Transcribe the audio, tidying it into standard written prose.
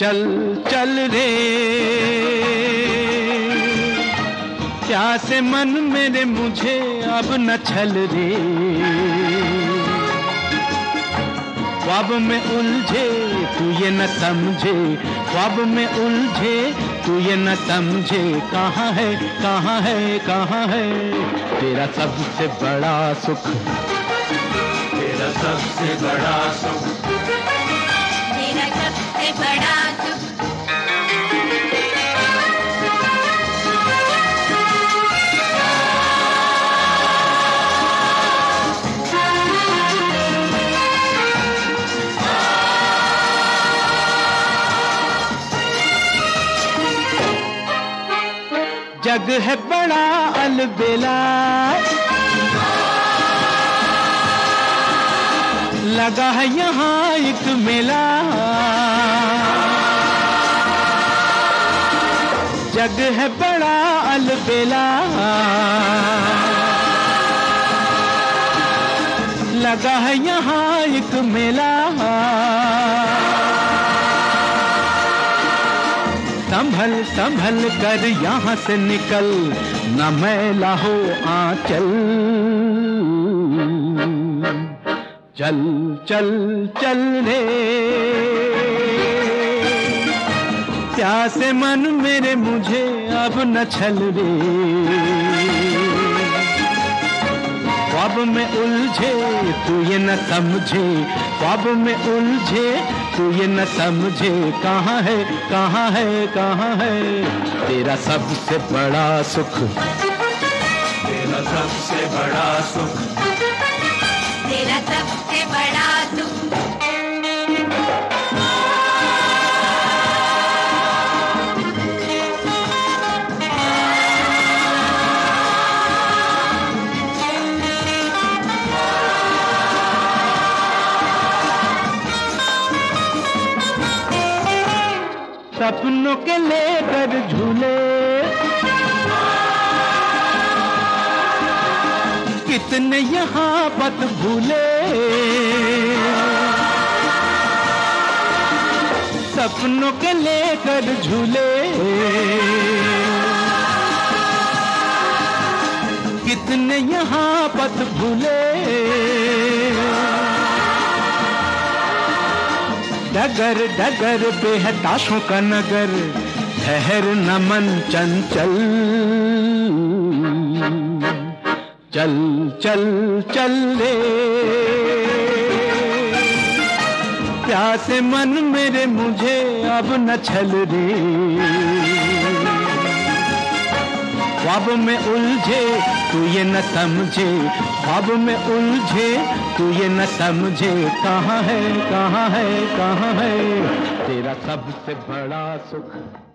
चल चल रे प्यासे मन मेरे मुझे अब न छल रे। ख्वाब में उलझे तू ये न समझे, ख्वाब में उलझे तू ये न समझे, कहाँ है कहाँ है कहाँ है तेरा सबसे बड़ा सुख, तेरा सबसे बड़ा सुख, तेरा सबसे बड़ा सुख। जग है बड़ा अलबेला, लगा है यहाँ एक मेला। जग है बड़ा अलबेला, लगा है यहाँ एक मेला। संभल संभल कर यहाँ से निकल, न मैला हो आंचल। चल चल चल रे प्यासे मन मेरे मुझे अब न छल रे। ख्वाब में उलझे तू ये न समझे, ख्वाब में उलझे तू ये न समझे, कहाँ है कहाँ है कहाँ है तेरा सबसे बड़ा सुख, तेरा सबसे बड़ा सुख, तेरा सबसे बड़ा सुख। सपनों के लेकर झूले कितने यहाँ पत भूले। सपनों के लेकर झूले कितने यहाँ पत भूले। डगर डगर बेहताशों का नगर, ठहर न मन चंचल। चल चल चल रे प्यासे मन मेरे मुझे अब न छल रे। ख्वाब में उलझे तू ये न समझे, ख्वाब में उलझे तू ये न समझे, कहाँ है कहाँ है कहाँ है तेरा सबसे बड़ा सुख।